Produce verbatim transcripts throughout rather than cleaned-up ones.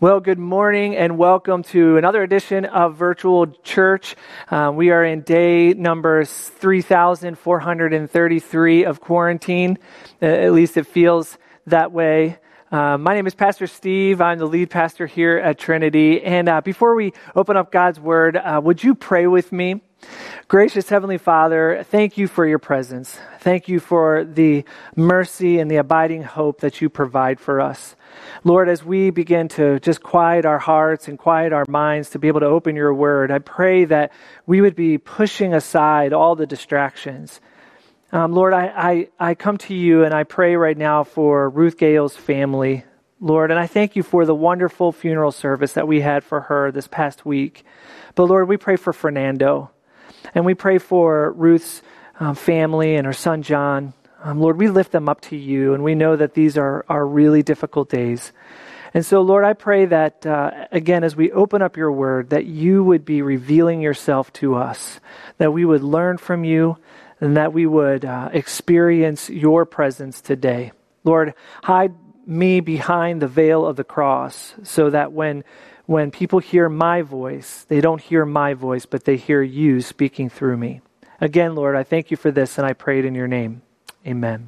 Well, good morning and welcome to another edition of Virtual Church. Uh, we are in day number three thousand four hundred thirty-three of quarantine. Uh, at least it feels that way. Uh, my name is Pastor Steve. I'm the lead pastor here at Trinity. And uh, before we open up God's Word, uh, would you pray with me? Gracious Heavenly Father, thank you for your presence. Thank you for the mercy and the abiding hope that you provide for us. Lord, as we begin to just quiet our hearts and quiet our minds to be able to open your word, I pray that we would be pushing aside all the distractions. Um, Lord, I, I, I come to you and I pray right now for Ruth Gale's family, Lord, and I thank you for the wonderful funeral service that we had for her this past week. But Lord, we pray for Fernando. And we pray for Ruth's um, family and her son, John. Um, Lord, we lift them up to you, and we know that these are, are really difficult days. And so, Lord, I pray that, uh, again, as we open up your word, that you would be revealing yourself to us, that we would learn from you, and that we would uh, experience your presence today. Lord, hide me behind the veil of the cross so that when When people hear my voice, they don't hear my voice, but they hear you speaking through me. Again, Lord, I thank you for this, and I pray it in your name. Amen.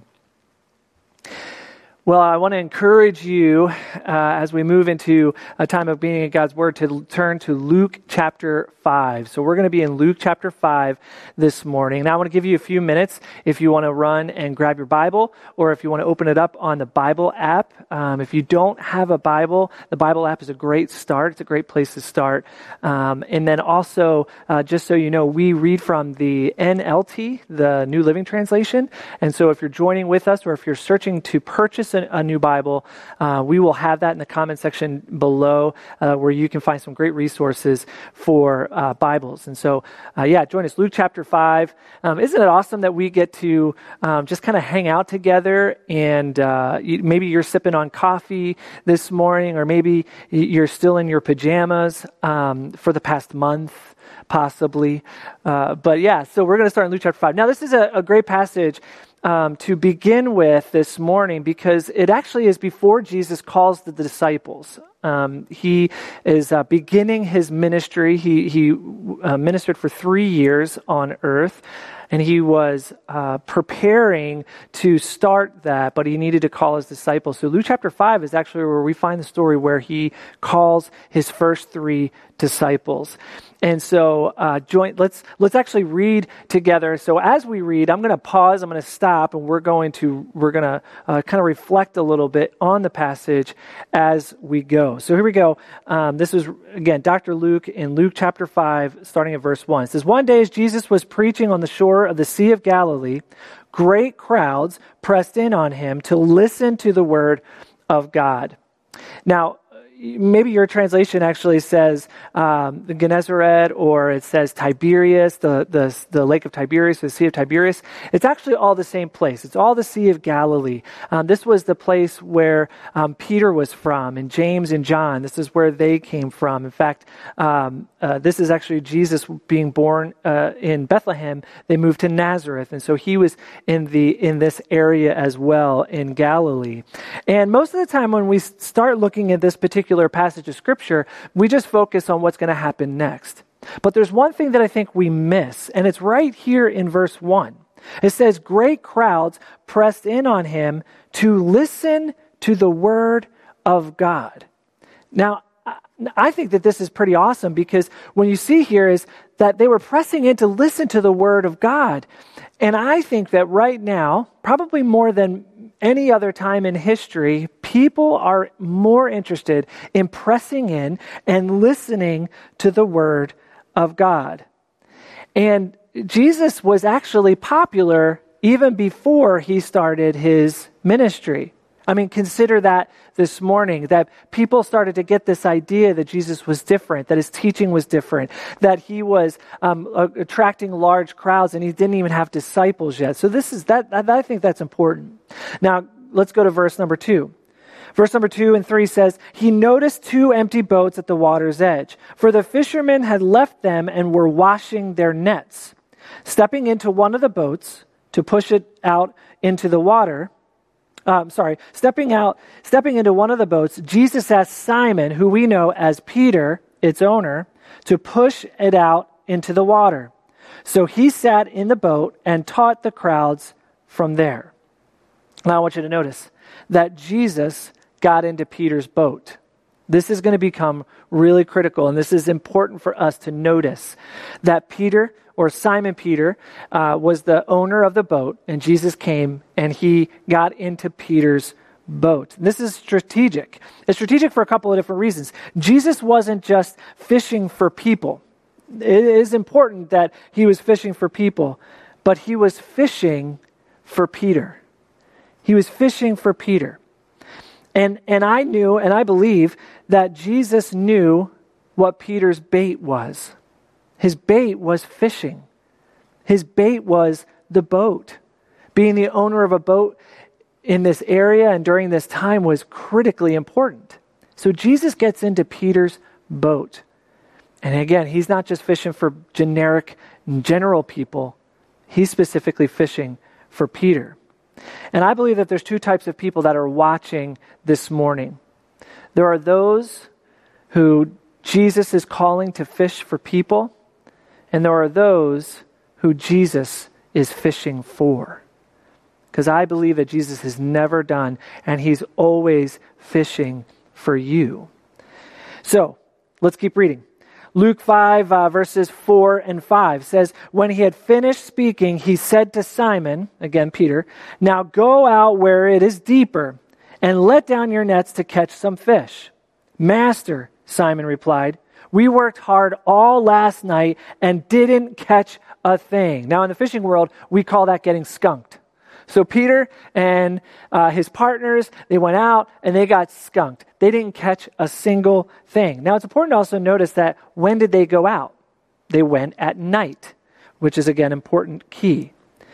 Well, I want to encourage you uh, as we move into a time of being in God's Word to turn to Luke chapter five. So we're going to be in Luke chapter five this morning. Now I want to give you a few minutes if you want to run and grab your Bible, or if you want to open it up on the Bible app. Um, if you don't have a Bible, the Bible app is a great start. It's a great place to start. Um, and then also, uh, just so you know, we read from the N L T, the New Living Translation. And so if you're joining with us, or if you're searching to purchase a new Bible, uh, we will have that in the comment section below uh, where you can find some great resources for uh, Bibles. And so, uh, yeah, join us. Luke chapter five. Um, isn't it awesome that we get to um, just kind of hang out together, and uh, you, maybe you're sipping on coffee this morning, or maybe you're still in your pajamas um, for the past month, possibly. Uh, but yeah, so we're going to start in Luke chapter five. Now, this is a, a great passage Um, to begin with this morning, because it actually is before Jesus calls the disciples. Um, he is uh, beginning his ministry. He, he uh, ministered for three years on earth, and he was uh, preparing to start that, but he needed to call his disciples. So Luke chapter five is actually where we find the story where he calls his first three disciples. And so uh, join, let's let's actually read together. So as we read, I'm going to pause, I'm going to stop, and we're going to we're going to uh, kind of reflect a little bit on the passage as we go. So here we go. Um, this is, again, Doctor Luke in Luke chapter five, starting at verse one. It says, "One day as Jesus was preaching on the shore of the Sea of Galilee, great crowds pressed in on him to listen to the word of God." Now, maybe your translation actually says um, Gennesaret, or it says Tiberias, the, the, the lake of Tiberias, the Sea of Tiberias. It's actually all the same place. It's all the Sea of Galilee. Um, this was the place where um, Peter was from, and James and John. This is where they came from. In fact, um, uh, this is actually Jesus being born uh, in Bethlehem. They moved to Nazareth, and so he was in the in this area as well in Galilee. And most of the time when we start looking at this particular passage of scripture, we just focus on what's going to happen next. But there's one thing that I think we miss, and it's right here in verse one. It says, great crowds pressed in on him to listen to the word of God. Now, I think that this is pretty awesome, because when you see here is that they were pressing in to listen to the word of God. And I think that right now, probably more than any other time in history, people are more interested in pressing in and listening to the word of God. And Jesus was actually popular even before he started his ministry. I mean, consider that this morning, that people started to get this idea that Jesus was different, that his teaching was different, that he was um, attracting large crowds, and he didn't even have disciples yet. So this is that. I think that's important. Now, let's go to verse number two. Verse number two and three says, "He noticed two empty boats at the water's edge, for the fishermen had left them and were washing their nets. Stepping into one of the boats to push it out into the water, um, sorry, stepping out, stepping into one of the boats, Jesus asked Simon, who we know as Peter, its owner, to push it out into the water. So he sat in the boat and taught the crowds from there. Now I want you to notice that Jesus got into Peter's boat. This is going to become really critical, and this is important for us to notice that Peter, or Simon Peter, uh, was the owner of the boat, and Jesus came and he got into Peter's boat. This is strategic. It's strategic for a couple of different reasons. Jesus wasn't just fishing for people. It is important that he was fishing for people, but he was fishing for Peter. He was fishing for Peter. And and I knew, and I believe, that Jesus knew what Peter's bait was. His bait was fishing. His bait was the boat. Being the owner of a boat in this area and during this time was critically important. So Jesus gets into Peter's boat. And again, he's not just fishing for generic, general people. He's specifically fishing for Peter. And I believe that there's two types of people that are watching this morning. There are those who Jesus is calling to fish for people, and there are those who Jesus is fishing for. Because I believe that Jesus is never done, and he's always fishing for you. So, let's keep reading. Luke five, uh, verses four and five says, when he had finished speaking, he said to Simon, again Peter, now go out where it is deeper and let down your nets to catch some fish. Master, Simon replied, we worked hard all last night and didn't catch a thing. Now in the fishing world, we call that getting skunked. So Peter and uh, his partners, they went out and they got skunked. They didn't catch a single thing. Now it's important to also notice that when did they go out? They went at night, which is again important key.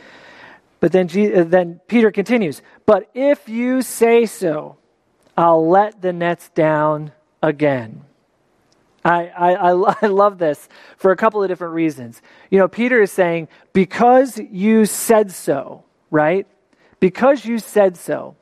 But then, G- uh, then Peter continues, but if you say so, I'll let the nets down again. I, I, I, I love this for a couple of different reasons. You know, Peter is saying, because you said so, right? Because you said so,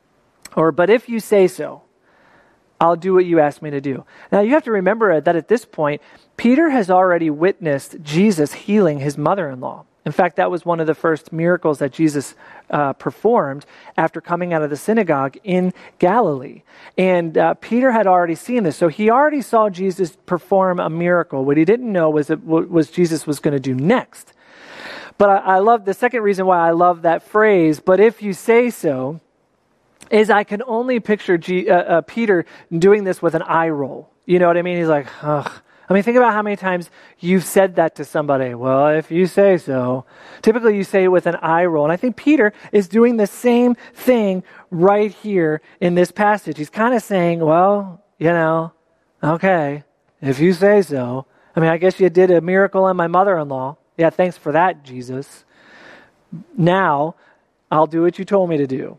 or but if you say so, I'll do what you asked me to do. Now you have to remember that at this point, Peter has already witnessed Jesus healing his mother-in-law. In fact, that was one of the first miracles that Jesus uh, performed after coming out of the synagogue in Galilee. And uh, Peter had already seen this. So he already saw Jesus perform a miracle. What he didn't know was that what was Jesus was going to do next. But I, I love, the second reason why I love that phrase, but if you say so, is I can only picture G, uh, uh, Peter doing this with an eye roll. You know what I mean? He's like, ugh. I mean, think about how many times you've said that to somebody. Well, if you say so. Typically you say it with an eye roll. And I think Peter is doing the same thing right here in this passage. He's kind of saying, well, you know, okay, if you say so. I mean, I guess you did a miracle on my mother-in-law. Yeah, thanks for that, Jesus. Now, I'll do what you told me to do.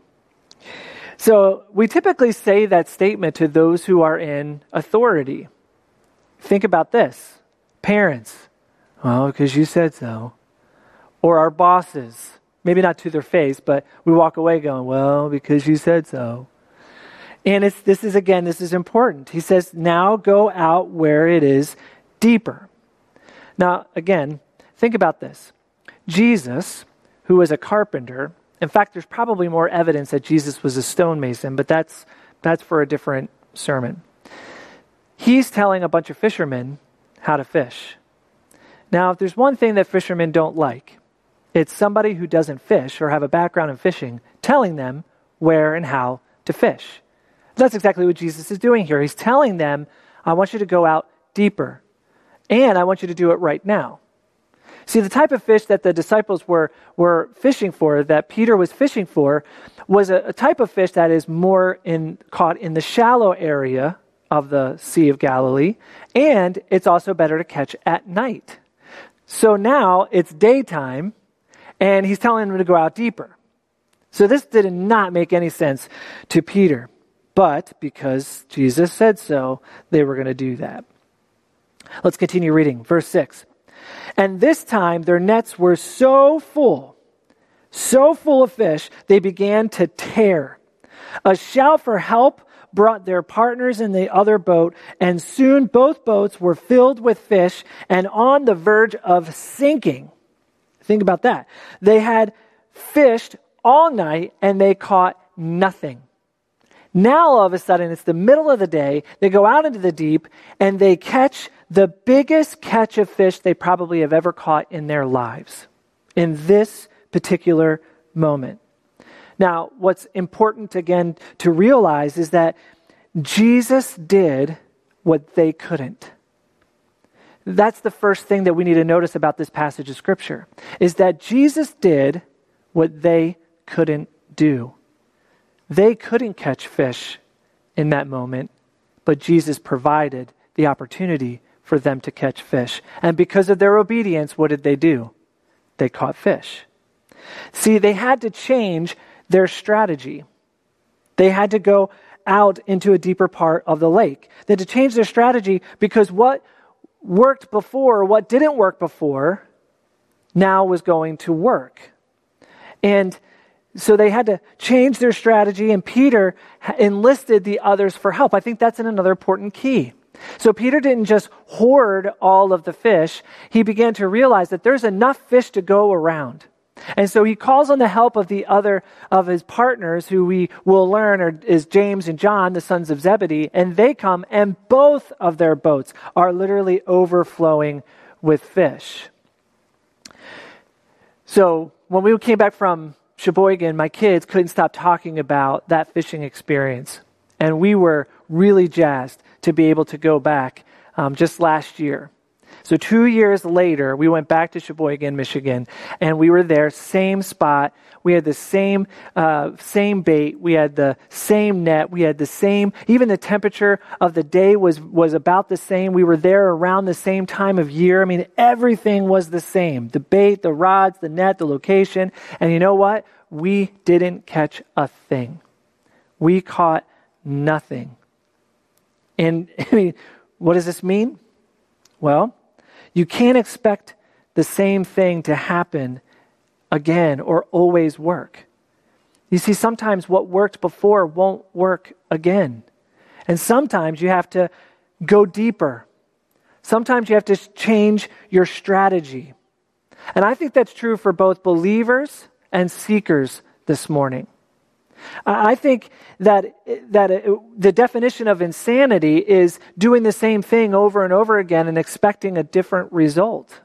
So we typically say that statement to those who are in authority. Think about this. Parents, well, because you said so. Or our bosses, maybe not to their face, but we walk away going, well, because you said so. And it's this is, again, this is important. He says, now go out where it is deeper. Now, again, think about this. Jesus, who was a carpenter, in fact, there's probably more evidence that Jesus was a stonemason, but that's that's for a different sermon. He's telling a bunch of fishermen how to fish. Now, if there's one thing that fishermen don't like, it's somebody who doesn't fish or have a background in fishing telling them where and how to fish. That's exactly what Jesus is doing here. He's telling them, I want you to go out deeper, and I want you to do it right now. See, the type of fish that the disciples were, were fishing for, that Peter was fishing for, was a, a type of fish that is more in, caught in the shallow area of the Sea of Galilee, and it's also better to catch at night. So now it's daytime, and he's telling them to go out deeper. So this did not make any sense to Peter, but because Jesus said so, they were going to do that. Let's continue reading. Verse six. And this time their nets were so full, so full of fish, they began to tear A shout for help brought their partners in the other boat, and soon both boats were filled with fish and on the verge of sinking. Think about that. They had fished all night and they caught nothing. Now all of a sudden, it's the middle of the day, they go out into the deep and they catch the biggest catch of fish they probably have ever caught in their lives in this particular moment. Now, what's important again to realize is that Jesus did what they couldn't. That's the first thing that we need to notice about this passage of Scripture, is that Jesus did what they couldn't do. They couldn't catch fish in that moment, but Jesus provided the opportunity for them to catch fish. And because of their obedience, what did they do? They caught fish. See, they had to change their strategy. They had to go out into a deeper part of the lake. They had to change their strategy because what worked before, what didn't work before, now was going to work. And so they had to change their strategy, and Peter enlisted the others for help. I think that's another important key. So Peter didn't just hoard all of the fish. He began to realize that there's enough fish to go around. And so he calls on the help of the other of his partners, who we will learn are, is James and John, the sons of Zebedee, and they come, and both of their boats are literally overflowing with fish. So when we came back from Sheboygan, my kids couldn't stop talking about that fishing experience. And we were really jazzed to be able to go back um, just last year. So two years later, we went back to Sheboygan, Michigan, and we were there, same spot. We had the same uh, same bait. We had the same net. We had the same, even the temperature of the day was, was about the same. We were there around the same time of year. I mean, everything was the same. The bait, the rods, the net, the location. And you know what? We didn't catch a thing. We caught nothing. And I mean, what does this mean? Well, you can't expect the same thing to happen again or always work. You see, sometimes what worked before won't work again. And sometimes you have to go deeper. Sometimes you have to change your strategy. And I think that's true for both believers and seekers this morning. I think that that it, the definition of insanity is doing the same thing over and over again and expecting a different result.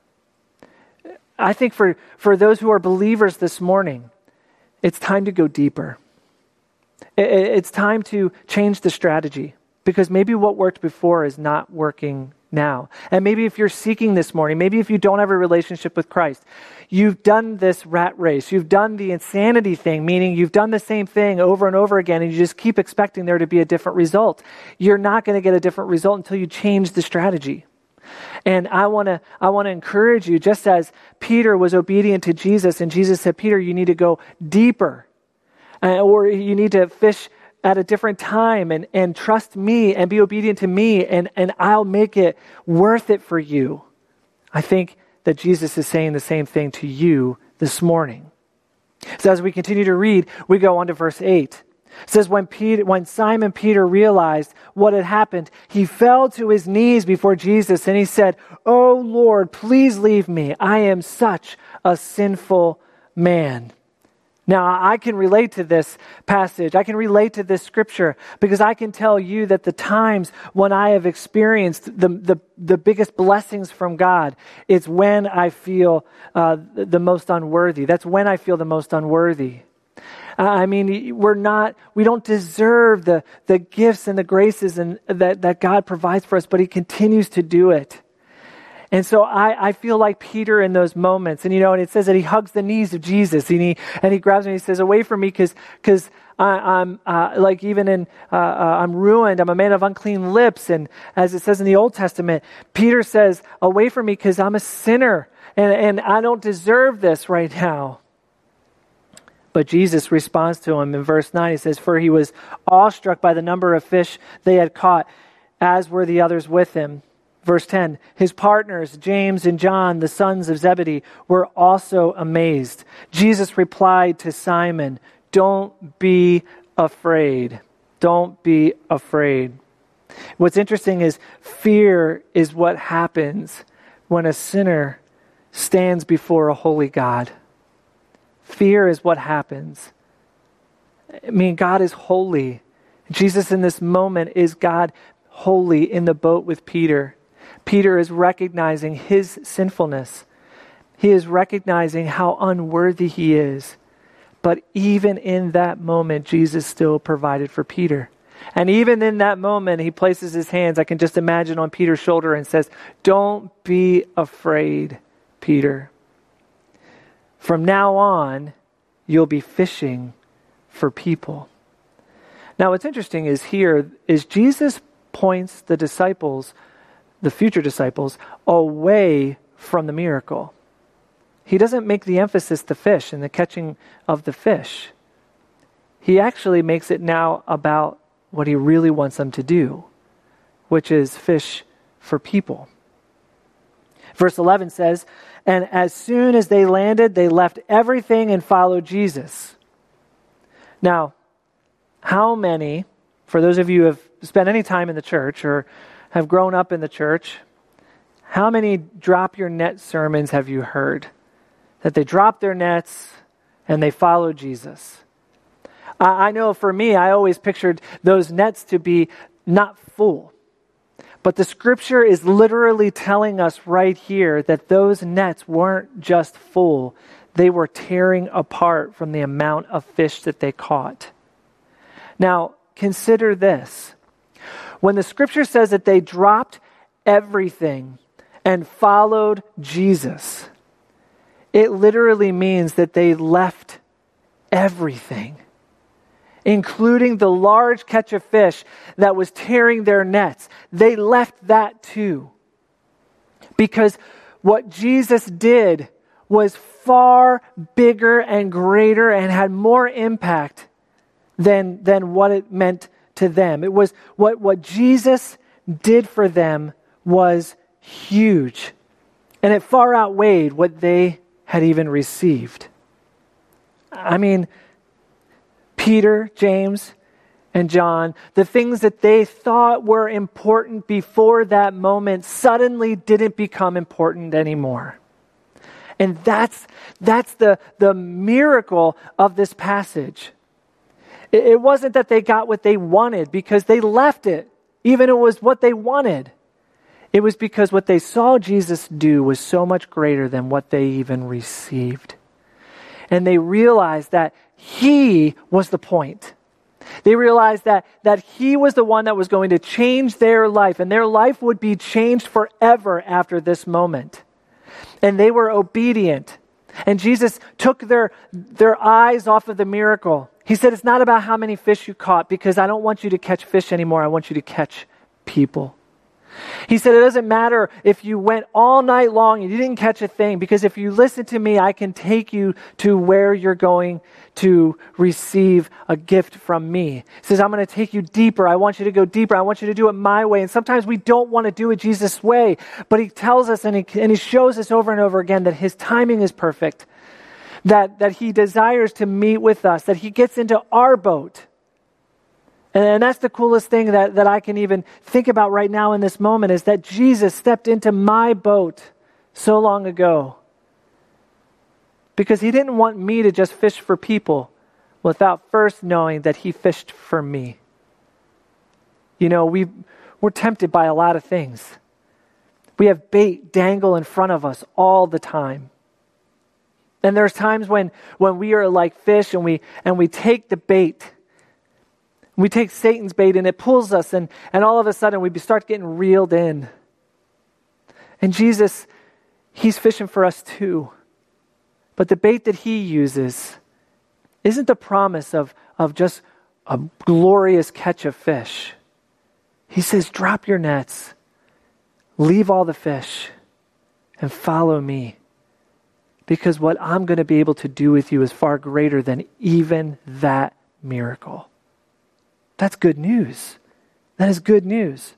I think for, for those who are believers this morning, it's time to go deeper. It, it's time to change the strategy, because maybe what worked before is not working now. And maybe if you're seeking this morning, maybe if you don't have a relationship with Christ, you've done this rat race. You've done the insanity thing, meaning you've done the same thing over and over again, and you just keep expecting there to be a different result. You're not going to get a different result until you change the strategy. And I want to I want to encourage you, just as Peter was obedient to Jesus, and Jesus said, Peter, you need to go deeper, uh, or you need to fish at a different time and, and trust me and be obedient to me, and, and I'll make it worth it for you. I think that Jesus is saying the same thing to you this morning. So as we continue to read, we go on to verse eight. It says, when Peter, when Simon Peter realized what had happened, he fell to his knees before Jesus and he said, "Oh Lord, please leave me. I am such a sinful man." Now, I can relate to this passage. I can relate to this scripture, because I can tell you that the times when I have experienced the the, the biggest blessings from God, it's when I feel uh, the most unworthy. That's when I feel the most unworthy. Uh, I mean, we're not, we don't deserve the, the gifts and the graces and that, that God provides for us, but He continues to do it. And so I, I feel like Peter in those moments. And, you know, and it says that he hugs the knees of Jesus, and he and he grabs me and he says, "Away from me, because because I'm uh, like even in uh, uh, I'm ruined. I'm a man of unclean lips." And as it says in the Old Testament, Peter says, "Away from me, because I'm a sinner and and I don't deserve this right now." But Jesus responds to him in verse nine. He says, "For he was awestruck by the number of fish they had caught, as were the others with him." Verse ten, his partners, James and John, the sons of Zebedee, were also amazed. Jesus replied to Simon, "Don't be afraid. Don't be afraid. What's interesting is fear is what happens when a sinner stands before a holy God. Fear is what happens. I mean, God is holy. Jesus in this moment is God holy in the boat with Peter. Peter is recognizing his sinfulness. He is recognizing how unworthy he is. But even in that moment, Jesus still provided for Peter. And even in that moment, he places his hands, I can just imagine, on Peter's shoulder and says, "Don't be afraid, Peter. From now on, you'll be fishing for people." Now, what's interesting is here is Jesus points the disciples, the future disciples, away from the miracle. He doesn't make the emphasis the fish and the catching of the fish. He actually makes it now about what he really wants them to do, which is fish for people. Verse eleven says, "And as soon as they landed, they left everything and followed Jesus." Now, how many, for those of you who have spent any time in the church or have grown up in the church, how many drop your net sermons have you heard? That they dropped their nets and they followed Jesus. I, I know for me, I always pictured those nets to be not full. But the scripture is literally telling us right here that those nets weren't just full. They were tearing apart from the amount of fish that they caught. Now, consider this. When the scripture says that they dropped everything and followed Jesus, it literally means that they left everything, including the large catch of fish that was tearing their nets. They left that too. Because what Jesus did was far bigger and greater and had more impact than, than what it meant to them. It was what, what Jesus did for them was huge. And it far outweighed what they had even received. I mean, Peter, James, and John, the things that they thought were important before that moment suddenly didn't become important anymore. And that's that's the, the miracle of this passage. It, it wasn't that they got what they wanted because they left it, even if it was what they wanted. It was because what they saw Jesus do was so much greater than what they even received. And they realized that he was the point. They realized that, that he was the one that was going to change their life, and their life would be changed forever after this moment. And they were obedient. And Jesus took their, their eyes off of the miracle. He said, "It's not about how many fish you caught, because I don't want you to catch fish anymore. I want you to catch people." He said, "It doesn't matter if you went all night long and you didn't catch a thing, because if you listen to me, I can take you to where you're going to receive a gift from me." He says, "I'm going to take you deeper. I want you to go deeper. I want you to do it my way." And sometimes we don't want to do it Jesus' way, but he tells us and he, and he shows us over and over again that his timing is perfect, that, that he desires to meet with us, that he gets into our boat. And that's the coolest thing that, that I can even think about right now in this moment, is that Jesus stepped into my boat so long ago. Because he didn't want me to just fish for people without first knowing that he fished for me. You know, we, we're tempted by a lot of things. We have bait dangle in front of us all the time. And there's times when, when we are like fish and we and we take the bait. We take Satan's bait and it pulls us, and, and all of a sudden we start getting reeled in. And Jesus, he's fishing for us too. But the bait that he uses isn't the promise of, of just a glorious catch of fish. He says, "Drop your nets, leave all the fish, and follow me. Because what I'm going to be able to do with you is far greater than even that miracle." That's good news. That is good news.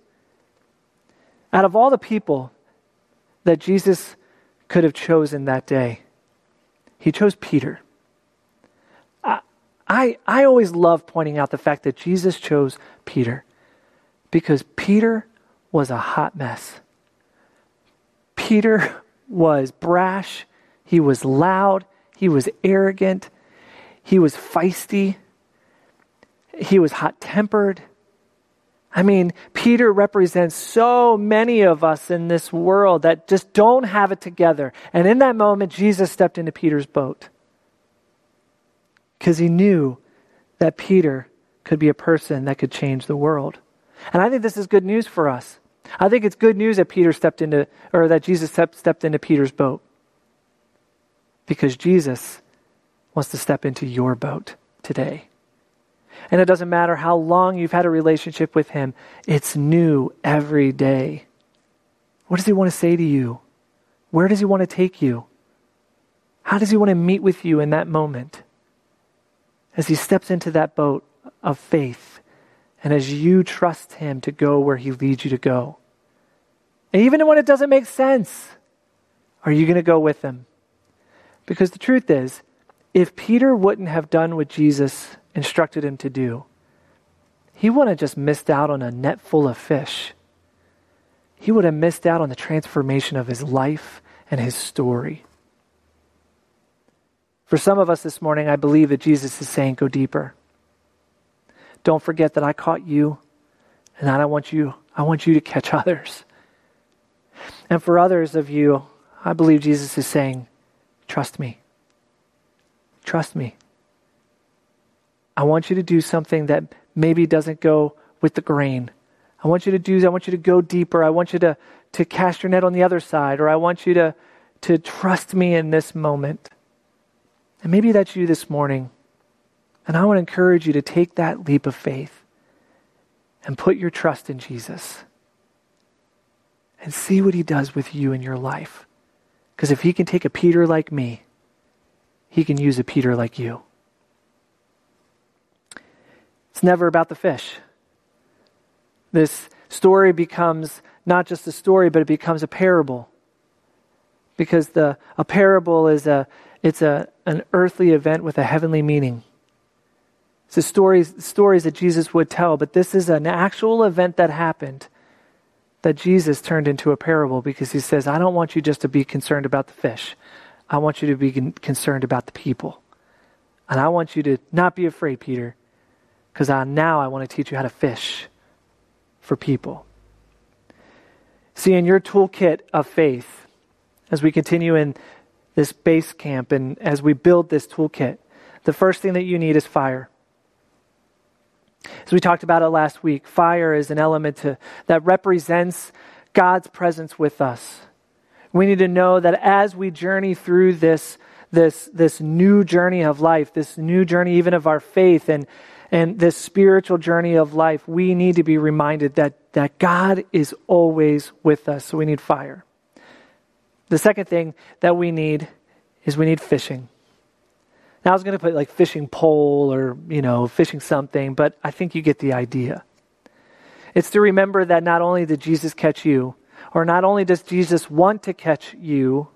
Out of all the people that Jesus could have chosen that day, he chose Peter. I, I, I always love pointing out the fact that Jesus chose Peter because Peter was a hot mess. Peter was brash. He was loud. He was arrogant. He was feisty. He was hot-tempered. I mean, Peter represents so many of us in this world that just don't have it together. And in that moment, Jesus stepped into Peter's boat because he knew that Peter could be a person that could change the world. And I think this is good news for us. I think it's good news that Peter stepped into, or that Jesus stepped, stepped into Peter's boat. Because Jesus wants to step into your boat today. And it doesn't matter how long you've had a relationship with him, it's new every day. What does he want to say to you? Where does he want to take you? How does he want to meet with you in that moment? As he steps into that boat of faith, and as you trust him to go where he leads you to go. And even when it doesn't make sense, are you going to go with him? Because the truth is, if Peter wouldn't have done what Jesus instructed him to do, he wouldn't have just missed out on a net full of fish. He would have missed out on the transformation of his life and his story. For some of us this morning, I believe that Jesus is saying, go deeper. Don't forget that I caught you, and that I want you, I want you to catch others. And for others of you, I believe Jesus is saying, trust me. Trust me. I want you to do something that maybe doesn't go with the grain. I want you to do, I want you to go deeper. I want you to, to cast your net on the other side, or I want you to, to trust me in this moment. And maybe that's you this morning. And I want to encourage you to take that leap of faith and put your trust in Jesus and see what he does with you in your life. Because if he can take a Peter like me, he can use a Peter like you. It's never about the fish. This story becomes not just a story, but it becomes a parable. Because the a parable is a it's a an earthly event with a heavenly meaning. It's the stories, stories that Jesus would tell, but this is an actual event that happened that Jesus turned into a parable because he says, I don't want you just to be concerned about the fish. I want you to be concerned about the people. And I want you to not be afraid, Peter, because now I want to teach you how to fish for people. See, in your toolkit of faith, as we continue in this base camp and as we build this toolkit, the first thing that you need is fire. As we talked about it last week, fire is an element to, that represents God's presence with us. We need to know that as we journey through this, this, this new journey of life, this new journey even of our faith and, and this spiritual journey of life, we need to be reminded that, that God is always with us. So we need fire. The second thing that we need is we need fishing. Now I was going to put like fishing pole or, you know, fishing something, but I think you get the idea. It's to remember that not only did Jesus catch you, or not only does Jesus want to catch you,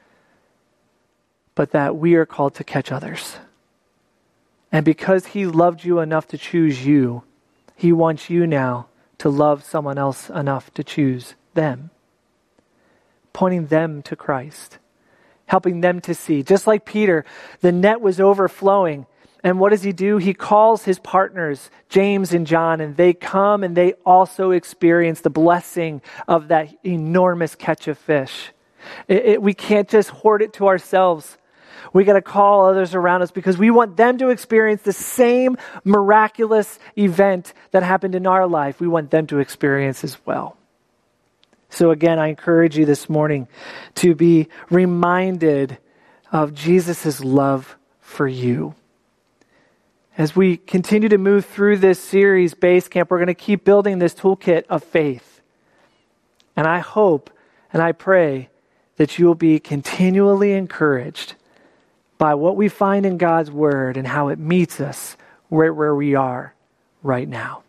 but that we are called to catch others. And because he loved you enough to choose you, he wants you now to love someone else enough to choose them. Pointing them to Christ. Helping them to see. Just like Peter, the net was overflowing. And what does he do? He calls his partners, James and John, and they come and they also experience the blessing of that enormous catch of fish. It, it, we can't just hoard it to ourselves. We got to call others around us because we want them to experience the same miraculous event that happened in our life. We want them to experience as well. So again, I encourage you this morning to be reminded of Jesus' love for you. As we continue to move through this series, Base Camp, we're going to keep building this toolkit of faith. And I hope and I pray that you will be continually encouraged by what we find in God's Word and how it meets us right where we are right now.